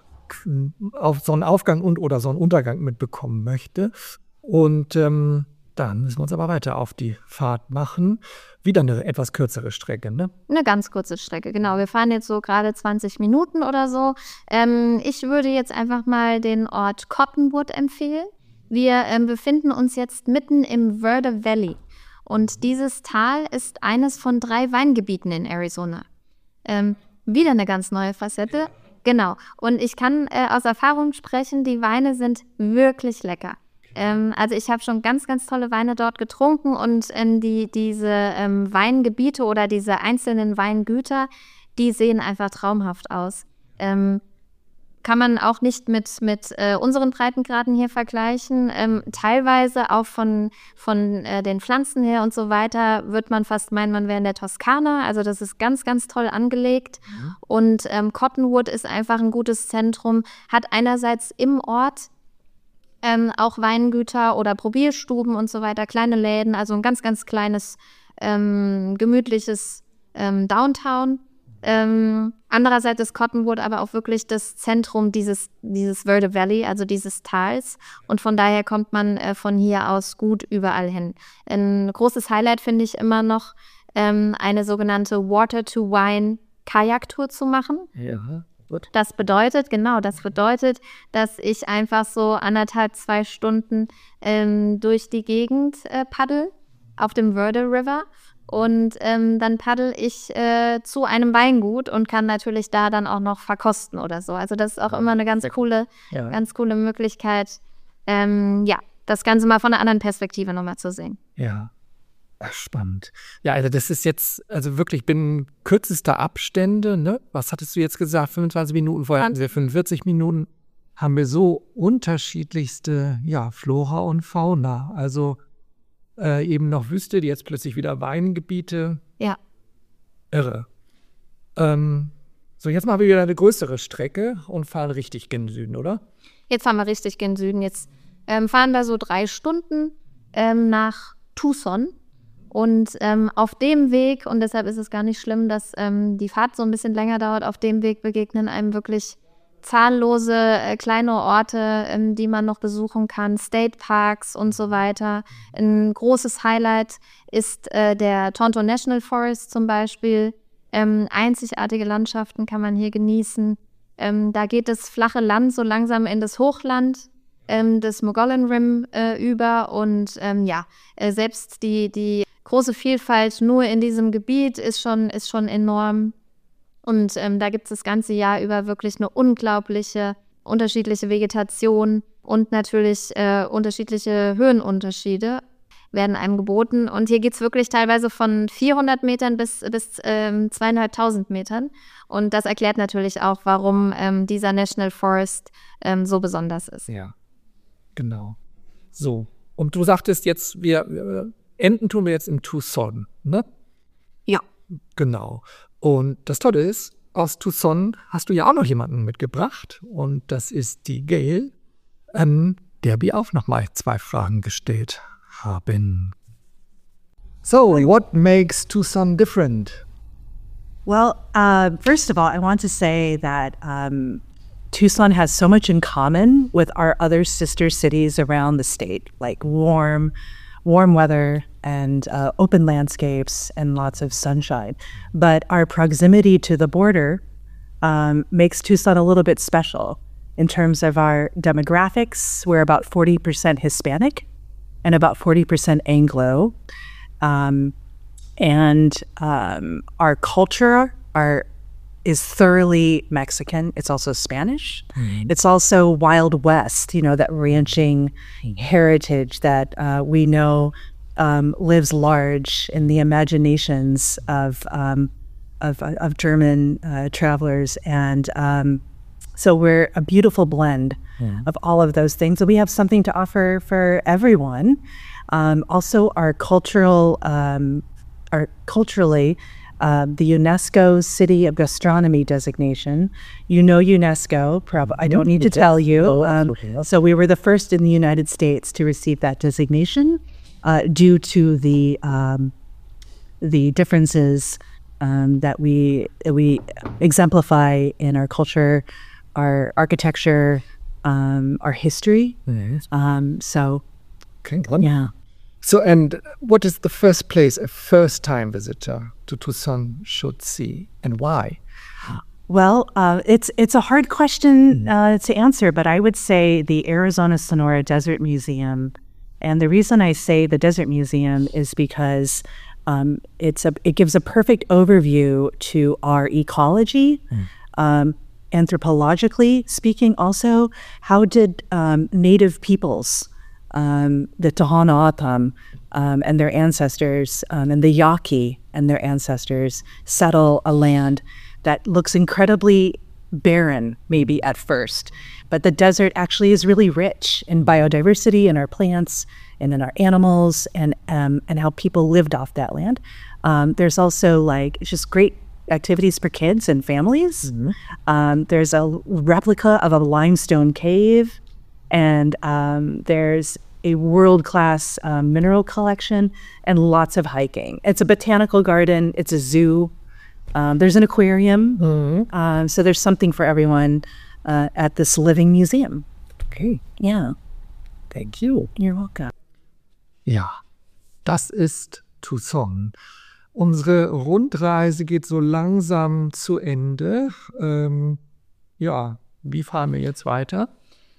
auf Sonnenaufgang und oder Sonnenuntergang mitbekommen möchte. Und ähm, dann müssen wir uns aber weiter auf die Fahrt machen. Wieder eine etwas kürzere Strecke, ne? Eine ganz kurze Strecke, genau. Wir fahren jetzt so gerade zwanzig Minuten oder so. Ähm, ich würde jetzt einfach mal den Ort Cottonwood empfehlen. Wir ähm, befinden uns jetzt mitten im Verde Valley. Und dieses Tal ist eines von drei Weingebieten in Arizona. Ähm, wieder eine ganz neue Facette. Genau. Und ich kann äh, aus Erfahrung sprechen, die Weine sind wirklich lecker. Ähm, also ich habe schon ganz, ganz tolle Weine dort getrunken und ähm, die, diese ähm, Weingebiete oder diese einzelnen Weingüter, die sehen einfach traumhaft aus. Ähm, kann man auch nicht mit, mit äh, unseren Breitengraden hier vergleichen. Ähm, teilweise auch von, von äh, den Pflanzen her und so weiter wird man fast meinen, man wäre in der Toskana. Also das ist ganz, ganz toll angelegt. Mhm. Und ähm, Cottonwood ist einfach ein gutes Zentrum, hat einerseits im Ort ähm, auch Weingüter oder Probierstuben und so weiter, kleine Läden, also ein ganz, ganz kleines, ähm, gemütliches ähm, Downtown. Ähm, andererseits ist Cottonwood aber auch wirklich das Zentrum dieses, dieses Verde Valley, also dieses Tals. Und von daher kommt man äh, von hier aus gut überall hin. Ein großes Highlight finde ich immer noch, ähm, eine sogenannte Water-to-Wine-Kajak-Tour zu machen. Ja, gut. Das bedeutet, genau, das bedeutet, dass ich einfach so anderthalb, zwei Stunden ähm, durch die Gegend äh, paddel auf dem Verde River. Und ähm, dann paddel ich äh, zu einem Weingut und kann natürlich da dann auch noch verkosten oder so. Also das ist auch immer eine ganz coole, ja. ganz coole Möglichkeit, ähm, ja, das Ganze mal von einer anderen Perspektive nochmal zu sehen. Ja, ach, spannend. Ja, also das ist jetzt, also wirklich binnen kürzester Abstände, ne? Was hattest du jetzt gesagt? fünfundzwanzig Minuten, vorher hatten wir fünfundvierzig Minuten. haben wir so unterschiedlichste, ja, Flora und Fauna. Also äh, eben noch Wüste, die jetzt plötzlich wieder Weingebiete. Ja. Irre. Ähm, so, jetzt machen wir wieder eine größere Strecke und fahren richtig gen Süden, oder? Jetzt fahren wir richtig gen Süden. Jetzt ähm, fahren wir so drei Stunden ähm, nach Tucson. Und ähm, auf dem Weg, und deshalb ist es gar nicht schlimm, dass ähm, die Fahrt so ein bisschen länger dauert, auf dem Weg begegnen einem wirklich zahllose äh, kleine Orte, ähm, die man noch besuchen kann, State Parks und so weiter. Ein großes Highlight ist äh, der Tonto National Forest zum Beispiel. Ähm, einzigartige Landschaften kann man hier genießen. Ähm, da geht das flache Land so langsam in das Hochland ähm, des Mogollon Rim äh, über. Und ähm, ja, äh, selbst die, die große Vielfalt nur in diesem Gebiet ist schon, ist schon enorm. Und ähm, da gibt es das ganze Jahr über wirklich eine unglaubliche, unterschiedliche Vegetation und natürlich äh, unterschiedliche Höhenunterschiede werden einem geboten. Und hier geht es wirklich teilweise von vierhundert Metern bis, bis ähm, zweieinhalbtausend Metern. Und das erklärt natürlich auch, warum ähm, dieser National Forest ähm, so besonders ist. Ja, genau. So, und du sagtest jetzt, wir, wir enden tun wir jetzt in Tucson, ne? Ja. Genau. Und das Tolle ist, aus Tucson hast du ja auch noch jemanden mitgebracht. Und das ist die Gail, ähm, der wir auch noch mal zwei Fragen gestellt haben. So, what makes Tucson different? Well, uh, first of all, I want to say that um, Tucson has so much in common with our other sister cities around the state, like warm, warm weather and uh, open landscapes and lots of sunshine. But our proximity to the border um, makes Tucson a little bit special in terms of our demographics. We're about forty percent Hispanic and about forty percent Anglo. Um, and um, our culture our, is thoroughly Mexican. It's also Spanish. Mm-hmm. It's also Wild West, you know, that ranching heritage that uh, we know um, lives large in the imaginations of um, of, of German uh, travelers. And um, so we're a beautiful blend yeah. of all of those things. And we have something to offer for everyone. Um, also, our cultural, um, our culturally, uh, the UNESCO City of Gastronomy designation. You know UNESCO, prob- I don't need to tell you. Um, so we were the first in the United States to receive that designation uh, due to the um, the differences um, that we we exemplify in our culture, our architecture, um, our history. Yes. Um, so, okay, yeah. So, and what is the first place a first-time visitor to Tucson should see, and why? Well, uh, it's it's a hard question uh, to answer, but I would say the Arizona Sonora Desert Museum. And the reason I say the Desert Museum is because um, it's a it gives a perfect overview to our ecology. Mm. Um, anthropologically speaking, also, how did um, native peoples, um, the Tohono O'odham um, and their ancestors, um, and the Yaqui and their ancestors, settle a land that looks incredibly barren, maybe at first, but the desert actually is really rich in biodiversity, in our plants, and in our animals, and um, and how people lived off that land. Um, there's also like it's just great activities for kids and families. Mm-hmm. Um, there's a replica of a limestone cave, and um, there's a world-class um, mineral collection and lots of hiking. It's a botanical garden. It's a zoo. Um, there's an aquarium. Mm-hmm. Um, so there's something for everyone uh, at this living museum. Okay. Yeah. Thank you. You're welcome. Ja, das ist Tucson. Unsere Rundreise geht so langsam zu Ende. Ähm, ja, wie fahren wir jetzt weiter?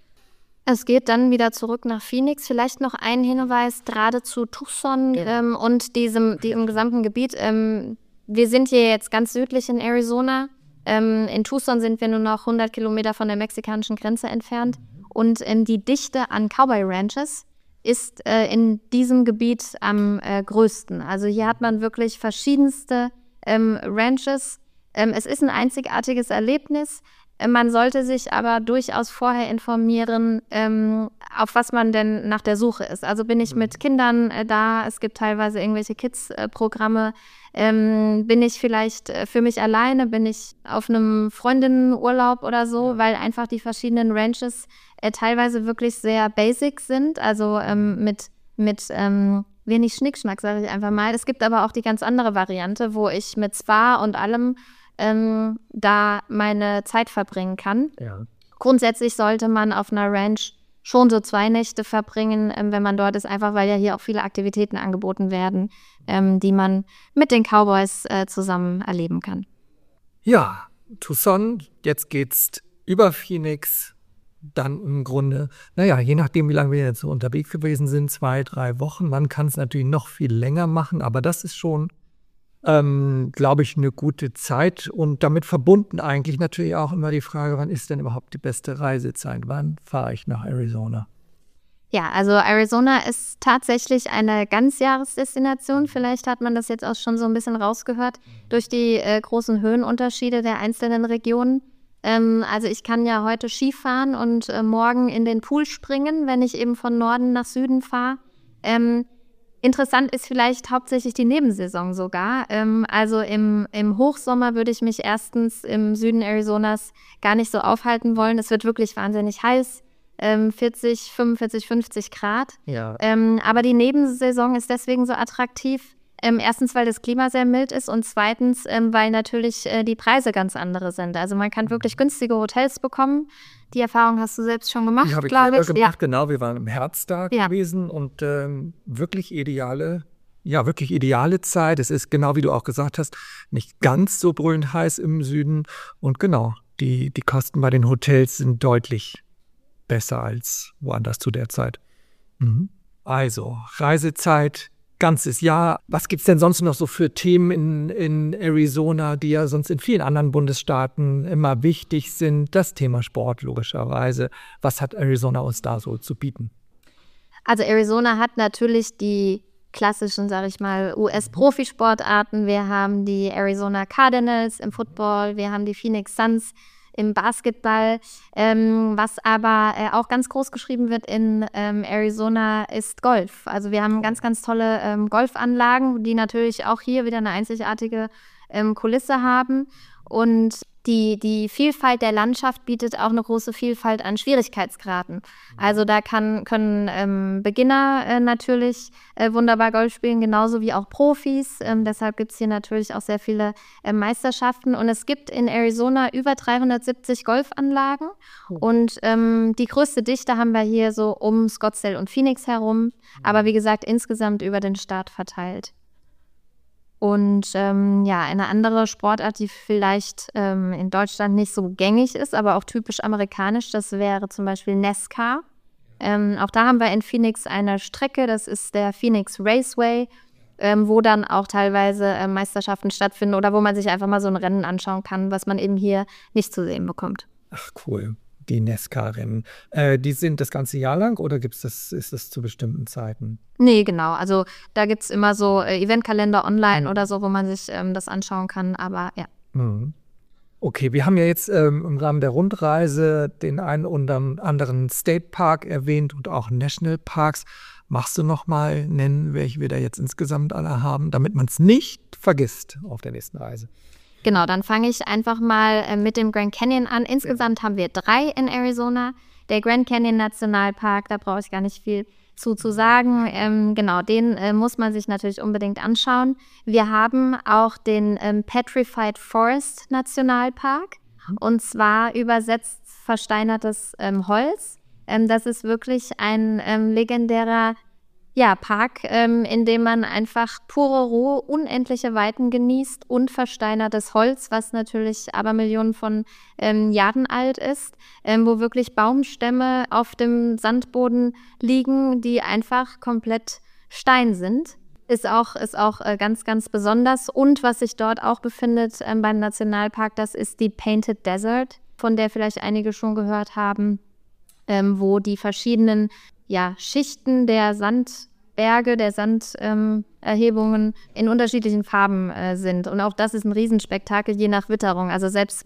Es geht dann wieder zurück nach Phoenix. Vielleicht noch ein Hinweis gerade zu Tucson ähm, und diesem, diesem gesamten Gebiet. Ähm, wir sind hier jetzt ganz südlich in Arizona. Ähm, in Tucson sind wir nur noch hundert Kilometer von der mexikanischen Grenze entfernt. Und ähm, die Dichte an Cowboy Ranches ist äh, in diesem Gebiet am äh, größten. Also hier hat man wirklich verschiedenste ähm, Ranches. Ähm, es ist ein einzigartiges Erlebnis. Man sollte sich aber durchaus vorher informieren, ähm, auf was man denn nach der Suche ist. Also bin ich mit Kindern äh, da, es gibt teilweise irgendwelche Kids-Programme, ähm, bin ich vielleicht äh, für mich alleine, bin ich auf einem Freundinnenurlaub oder so, ja. weil einfach die verschiedenen Ranches äh, teilweise wirklich sehr basic sind, also ähm, mit, mit ähm, wenig Schnickschnack, sage ich einfach mal. Es gibt aber auch die ganz andere Variante, wo ich mit Spa und allem Ähm, da meine Zeit verbringen kann. Ja. Grundsätzlich sollte man auf einer Ranch schon so zwei Nächte verbringen, ähm, wenn man dort ist, einfach weil ja hier auch viele Aktivitäten angeboten werden, ähm, die man mit den Cowboys äh, zusammen erleben kann. Ja, Tucson, jetzt geht's über Phoenix, dann im Grunde, naja, je nachdem, wie lange wir jetzt so unterwegs gewesen sind, zwei, drei Wochen, man kann es natürlich noch viel länger machen, aber das ist schon Ähm, glaube ich, eine gute Zeit und damit verbunden eigentlich natürlich auch immer die Frage, wann ist denn überhaupt die beste Reisezeit? Wann fahre ich nach Arizona? Ja, also Arizona ist tatsächlich eine Ganzjahresdestination. Vielleicht hat man das jetzt auch schon so ein bisschen rausgehört durch die äh, großen Höhenunterschiede der einzelnen Regionen. Ähm, also ich kann ja heute Skifahren und äh, morgen in den Pool springen, wenn ich eben von Norden nach Süden fahre. Ähm, Interessant ist vielleicht hauptsächlich die Nebensaison sogar. Ähm, also im, im Hochsommer würde ich mich erstens im Süden Arizonas gar nicht so aufhalten wollen. Es wird wirklich wahnsinnig heiß, ähm, vierzig, fünfundvierzig, fünfzig Grad. Ja. Ähm, aber die Nebensaison ist deswegen so attraktiv. Ähm, erstens, weil das Klima sehr mild ist und zweitens, ähm, weil natürlich äh, die Preise ganz andere sind. Also man kann wirklich günstige Hotels bekommen. Die Erfahrung hast du selbst schon gemacht, glaube ich. Glaub ich. Gemacht, ja. Genau, wir waren im Herbst da ja. gewesen und ähm, wirklich ideale, ja, wirklich ideale Zeit. Es ist genau wie du auch gesagt hast, nicht ganz so brüllend heiß im Süden und genau, die, die Kosten bei den Hotels sind deutlich besser als woanders zu der Zeit. Mhm. Also, Reisezeit, ganzes Jahr. Was gibt es denn sonst noch so für Themen in, in Arizona, die ja sonst in vielen anderen Bundesstaaten immer wichtig sind? Das Thema Sport, logischerweise. Was hat Arizona uns da so zu bieten? Also Arizona hat natürlich die klassischen, sage ich mal, U S-Profisportarten. Wir haben die Arizona Cardinals im Football, wir haben die Phoenix Suns im Basketball. Ähm, was aber äh, auch ganz groß geschrieben wird in ähm, Arizona ist Golf. Also wir haben ganz, ganz tolle ähm, Golfanlagen, die natürlich auch hier wieder eine einzigartige ähm, Kulisse haben. Und die, die Vielfalt der Landschaft bietet auch eine große Vielfalt an Schwierigkeitsgraden. Also da kann, können ähm, Beginner äh, natürlich äh, wunderbar Golf spielen, genauso wie auch Profis. Ähm, deshalb gibt es hier natürlich auch sehr viele äh, Meisterschaften. Und es gibt in Arizona über dreihundertsiebzig Golfanlagen. Oh. Und ähm, die größte Dichte haben wir hier so um Scottsdale und Phoenix herum. Aber wie gesagt, insgesamt über den Staat verteilt. Und ähm, ja, eine andere Sportart, die vielleicht ähm, in Deutschland nicht so gängig ist, aber auch typisch amerikanisch, das wäre zum Beispiel NASCAR. Ähm, auch da haben wir in Phoenix eine Strecke, das ist der Phoenix Raceway, ähm, wo dann auch teilweise äh, Meisterschaften stattfinden oder wo man sich einfach mal so ein Rennen anschauen kann, was man eben hier nicht zu sehen bekommt. Ach cool, die NASCAR-Rennen. Äh, die sind das ganze Jahr lang oder gibt's das, ist das zu bestimmten Zeiten? Nee, genau. Also da gibt es immer so äh, Eventkalender online oder so, wo man sich ähm, das anschauen kann, aber ja. Mhm. Okay, wir haben ja jetzt ähm, im Rahmen der Rundreise den einen oder anderen State Park erwähnt und auch National Parks. Magst du noch mal nennen, welche wir da jetzt insgesamt alle haben, damit man es nicht vergisst auf der nächsten Reise? Genau, dann fange ich einfach mal äh, mit dem Grand Canyon an. Insgesamt haben wir drei in Arizona. Der Grand Canyon Nationalpark, da brauche ich gar nicht viel zu, zu sagen. Ähm, genau, den äh, muss man sich natürlich unbedingt anschauen. Wir haben auch den ähm, Petrified Forest Nationalpark und zwar übersetzt versteinertes ähm, Holz. Ähm, das ist wirklich ein ähm, legendärer ja, Park, ähm, in dem man einfach pure Ruhe, unendliche Weiten genießt und versteinertes Holz, was natürlich Abermillionen von ähm, Jahren alt ist, ähm, wo wirklich Baumstämme auf dem Sandboden liegen, die einfach komplett Stein sind. Ist auch, ist auch äh, ganz, ganz besonders. Und was sich dort auch befindet ähm, beim Nationalpark, das ist die Painted Desert, von der vielleicht einige schon gehört haben, ähm, wo die verschiedenen ja, Schichten der Sandberge, der Sanderhebungen ähm, in unterschiedlichen Farben äh, sind. Und auch das ist ein Riesenspektakel, je nach Witterung. Also selbst wenn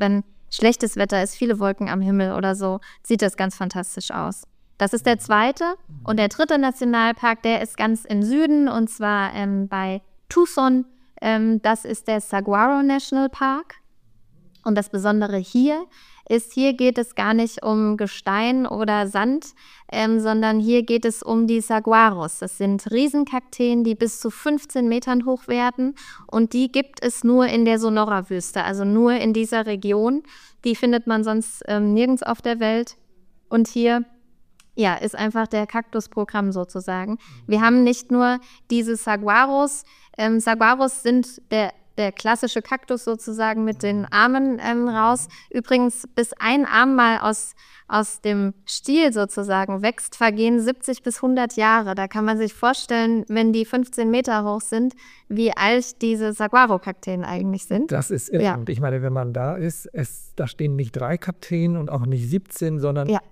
schlechtes Wetter ist, viele Wolken am Himmel oder so, sieht das ganz fantastisch aus. Das ist der zweite. Und der dritte Nationalpark, der ist ganz im Süden, und zwar ähm, bei Tucson. Ähm, das ist der Saguaro National Park. Und das Besondere hier ist, hier geht es gar nicht um Gestein oder Sand, ähm, sondern hier geht es um die Saguaros. Das sind Riesenkakteen, die bis zu fünfzehn Metern hoch werden, und die gibt es nur in der Sonora-Wüste, also nur in dieser Region. Die findet man sonst ähm, nirgends auf der Welt. Und hier ja, ist einfach der Kaktusprogramm sozusagen. Wir haben nicht nur diese Saguaros. Ähm, Saguaros sind der der klassische Kaktus sozusagen mit den Armen ähm, raus. Übrigens, bis ein Arm mal aus, aus dem Stiel sozusagen wächst, vergehen siebzig bis hundert Jahre. Da kann man sich vorstellen, wenn die fünfzehn Meter hoch sind, wie alt diese Saguaro-Kakteen eigentlich sind. Das ist irre. Ja. Und ich meine, wenn man da ist, es, da stehen nicht drei Kakteen und auch nicht siebzehn, sondern ja.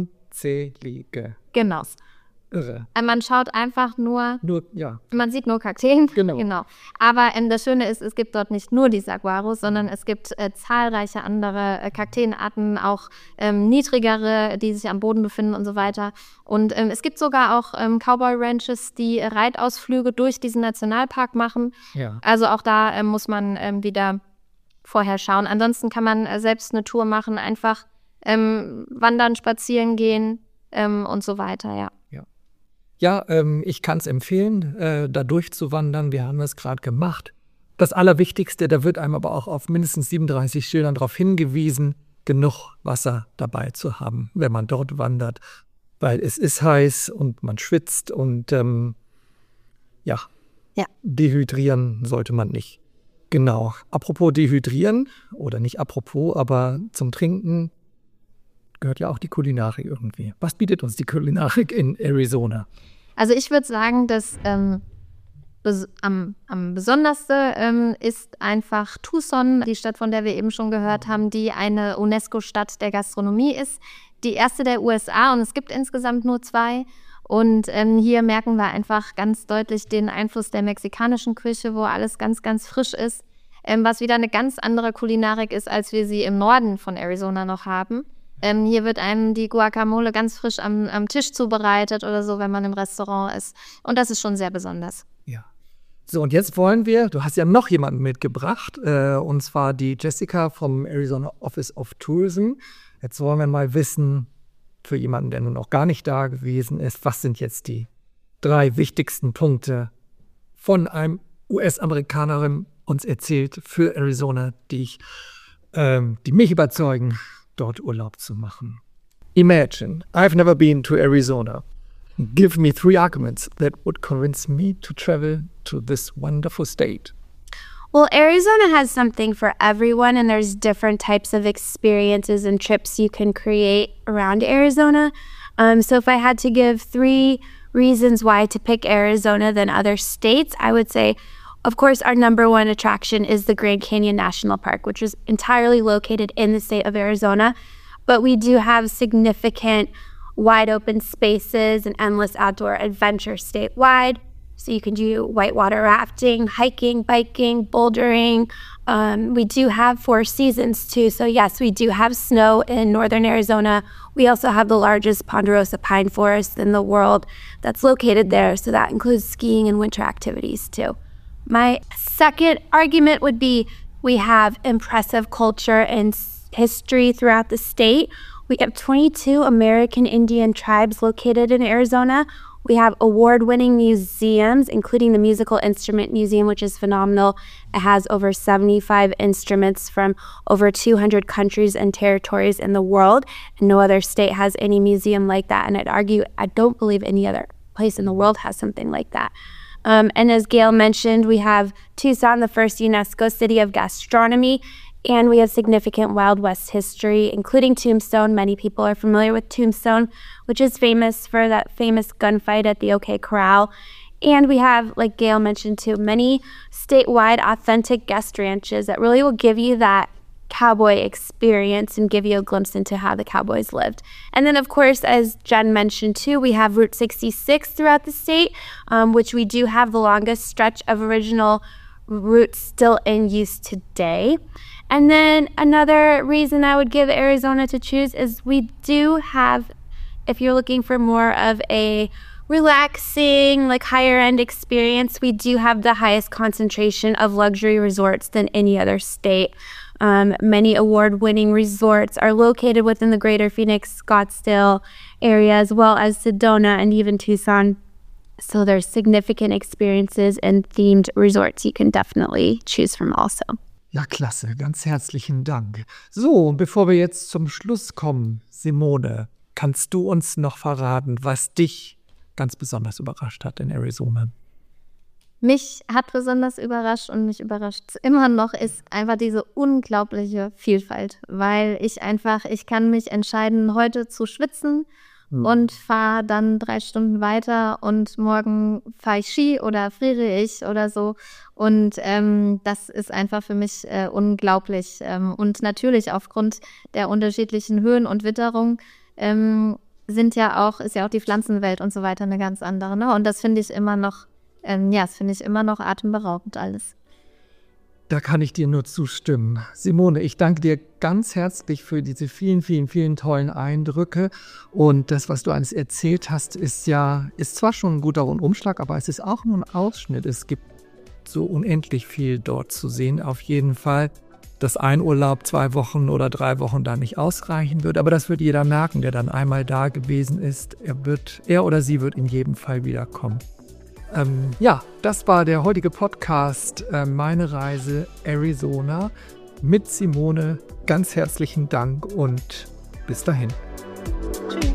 unzählige. Genau. Irre. Man schaut einfach nur, nur ja. man sieht nur Kakteen. Genau. genau. Aber ähm, das Schöne ist, es gibt dort nicht nur die Saguaros, sondern es gibt äh, zahlreiche andere äh, Kakteenarten, auch ähm, niedrigere, die sich am Boden befinden und so weiter. Und ähm, es gibt sogar auch ähm, Cowboy-Ranches, die äh, Reitausflüge durch diesen Nationalpark machen. Ja. Also auch da äh, muss man ähm, wieder vorher schauen. Ansonsten kann man äh, selbst eine Tour machen, einfach ähm, wandern, spazieren gehen ähm, und so weiter, ja. Ja, ähm, ich kann es empfehlen, äh, da durchzuwandern. Wir haben es gerade gemacht. Das Allerwichtigste, da wird einem aber auch auf mindestens siebenunddreißig Schildern darauf hingewiesen, genug Wasser dabei zu haben, wenn man dort wandert. Weil es ist heiß und man schwitzt und ähm, ja, ja, dehydrieren sollte man nicht. Genau. Apropos dehydrieren, oder nicht apropos, aber zum Trinken gehört ja auch die Kulinarik irgendwie. Was bietet uns die Kulinarik in Arizona? Also ich würde sagen, dass ähm, bes- am, am besondersten ähm, ist einfach Tucson, die Stadt, von der wir eben schon gehört haben, die eine UNESCO-Stadt der Gastronomie ist. Die erste der U S A, und es gibt insgesamt nur zwei. Und ähm, hier merken wir einfach ganz deutlich den Einfluss der mexikanischen Küche, wo alles ganz, ganz frisch ist. Ähm, was wieder eine ganz andere Kulinarik ist, als wir sie im Norden von Arizona noch haben. Ähm, hier wird einem die Guacamole ganz frisch am, am Tisch zubereitet oder so, wenn man im Restaurant ist. Und das ist schon sehr besonders. Ja. So, und jetzt wollen wir, du hast ja noch jemanden mitgebracht, äh, und zwar die Jessica vom Arizona Office of Tourism. Jetzt wollen wir mal wissen, für jemanden, der nun noch gar nicht da gewesen ist, was sind jetzt die drei wichtigsten Punkte von einem U S-Amerikanerin uns erzählt für Arizona, die, ich, ähm, die mich überzeugen, dort Urlaub zu machen. Imagine, I've never been to Arizona. Give me three arguments that would convince me to travel to this wonderful state. Well, Arizona has something for everyone, and there's different types of experiences and trips you can create around Arizona. Um, so if I had to give three reasons why to pick Arizona than other states, I would say, of course, our number one attraction is the Grand Canyon National Park, which is entirely located in the state of Arizona. But we do have significant wide open spaces and endless outdoor adventure statewide. So you can do whitewater rafting, hiking, biking, bouldering. Um, we do have four seasons too. So yes, we do have snow in northern Arizona. We also have the largest ponderosa pine forest in the world that's located there. So that includes skiing and winter activities too. My second argument would be we have impressive culture and history throughout the state. We have twenty-two American Indian tribes located in Arizona. We have award-winning museums, including the Musical Instrument Museum, which is phenomenal. It has over seventy-five instruments from over two hundred countries and territories in the world. And no other state has any museum like that. And I'd argue, I don't believe any other place in the world has something like that. Um, and as Gail mentioned, we have Tucson, the first UNESCO city of gastronomy, and we have significant Wild West history, including Tombstone. Many people are familiar with Tombstone, which is famous for that famous gunfight at the OK Corral. And we have, like Gail mentioned too, many statewide authentic guest ranches that really will give you that cowboy experience and give you a glimpse into how the cowboys lived. And then, of course, as Jen mentioned too, we have Route sixty-six throughout the state, um, which we do have the longest stretch of original routes still in use today. And then another reason I would give Arizona to choose is we do have, if you're looking for more of a relaxing, like higher end experience, we do have the highest concentration of luxury resorts than any other state. Um, many award-winning resorts are located within the greater Phoenix, Scottsdale area, as well as Sedona and even Tucson. So there's significant experiences and themed resorts you can definitely choose from also. Ja, klasse. Ganz herzlichen Dank. So, bevor wir jetzt zum Schluss kommen, Simone, kannst du uns noch verraten, was dich ganz besonders überrascht hat in Arizona? Mich hat besonders überrascht und mich überrascht es immer noch, ist einfach diese unglaubliche Vielfalt, weil ich einfach, ich kann mich entscheiden, heute zu schwitzen hm. und fahre dann drei Stunden weiter und morgen fahre ich Ski oder friere ich oder so und ähm, das ist einfach für mich äh, unglaublich ähm, und natürlich aufgrund der unterschiedlichen Höhen und Witterung ähm, sind ja auch, ist ja auch die Pflanzenwelt und so weiter eine ganz andere, ne? Und das finde ich immer noch Ähm, ja, das finde ich immer noch atemberaubend alles. Da kann ich dir nur zustimmen. Simone, ich danke dir ganz herzlich für diese vielen, vielen, vielen tollen Eindrücke. Und das, was du alles erzählt hast, ist ja, ist zwar schon ein guter Umschlag, aber es ist auch nur ein Ausschnitt. Es gibt so unendlich viel dort zu sehen. Auf jeden Fall, dass ein Urlaub zwei Wochen oder drei Wochen da nicht ausreichen wird. Aber das wird jeder merken, der dann einmal da gewesen ist. Er wird, er oder sie wird in jedem Fall wiederkommen. Ähm, ja, das war der heutige Podcast äh, Meine Reise Arizona mit Simone. Ganz herzlichen Dank und bis dahin. Tschüss.